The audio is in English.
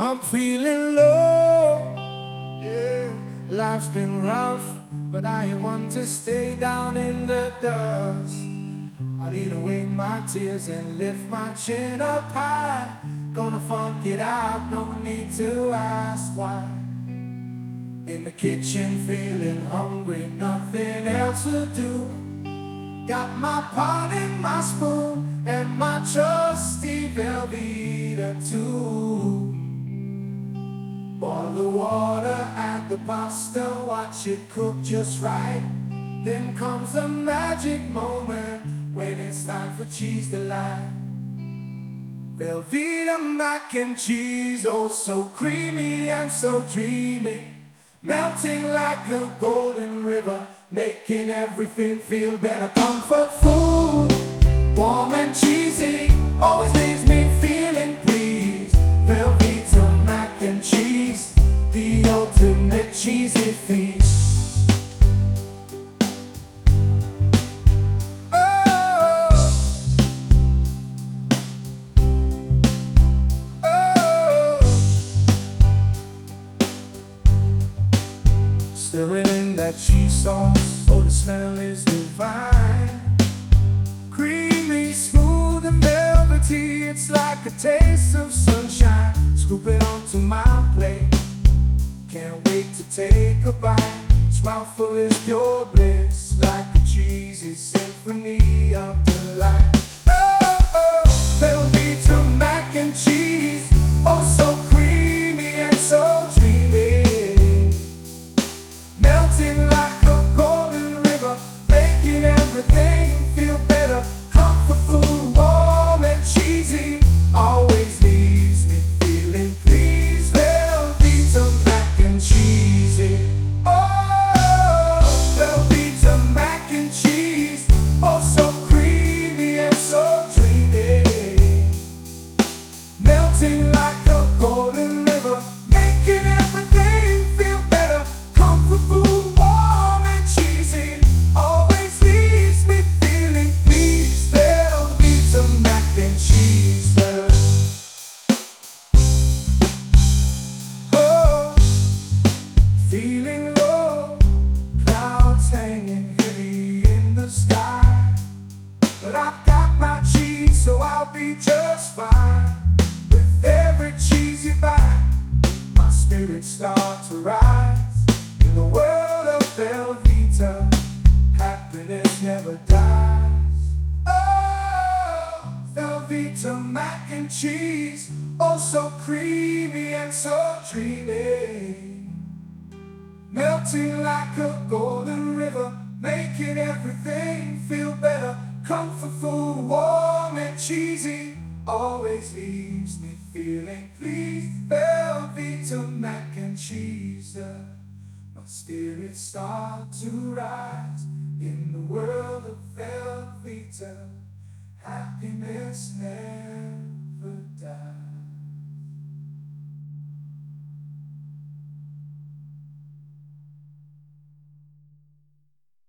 I'm feeling low, yeah. Life's been rough, but I ain't one to stay down in the dust. I need to wipe my tears and lift my chin up high. Gonna funk it out, no need to ask why. In the kitchen feeling hungry, nothing else to do. Got my pot and my spoon and my trusty Velveeta too. Boil the water, add the pasta, watch it cook just right. Then comes the magic moment when it's time for cheese delight. Velveeta mac and cheese, oh so creamy and so dreamy, melting like a golden river, making everything feel better. Comfort food, warm and cheesy, always leaves me feeling pleased. Velveeta mac and cheese, the ultimate cheesy feast. Stirring in that cheese sauce, oh the smell is divine. Creamy, smooth and velvety, it's like a taste of sunshine. Scoop it onto my plate, can't wait to take a bite. This mouthful is pure bliss, like a cheesy symphony of delight. Oh, Velveeta mac and cheese, oh so creamy and so dreamy, melting like a golden river, making everything feel better. Comfort food, warm and cheesy, always leaves me feeling pleased. Velveeta mac and cheesy, oh, Velveeta mac and cheese, oh so creamy and so dreamy, melting like a golden river, making everything feel better. Comfort food, warm and cheesy, always leaves me feeling pleased. Velveeta mac and cheese, oh, feeling low, clouds hanging heavy in the sky, but I've got my cheese, so I'll be just fine. With every cheese you buy, my spirits start to rise. In the world of Velveeta, happiness never dies. Oh, Velveeta mac and cheese, oh so creamy and so dreamy, melting like a golden river, making everything feel better. Comfort food, warm and cheesy, always leaves me feeling pleased. Velveeta mac and cheese, my spirits start to rise. In the world of Velveeta, happiness never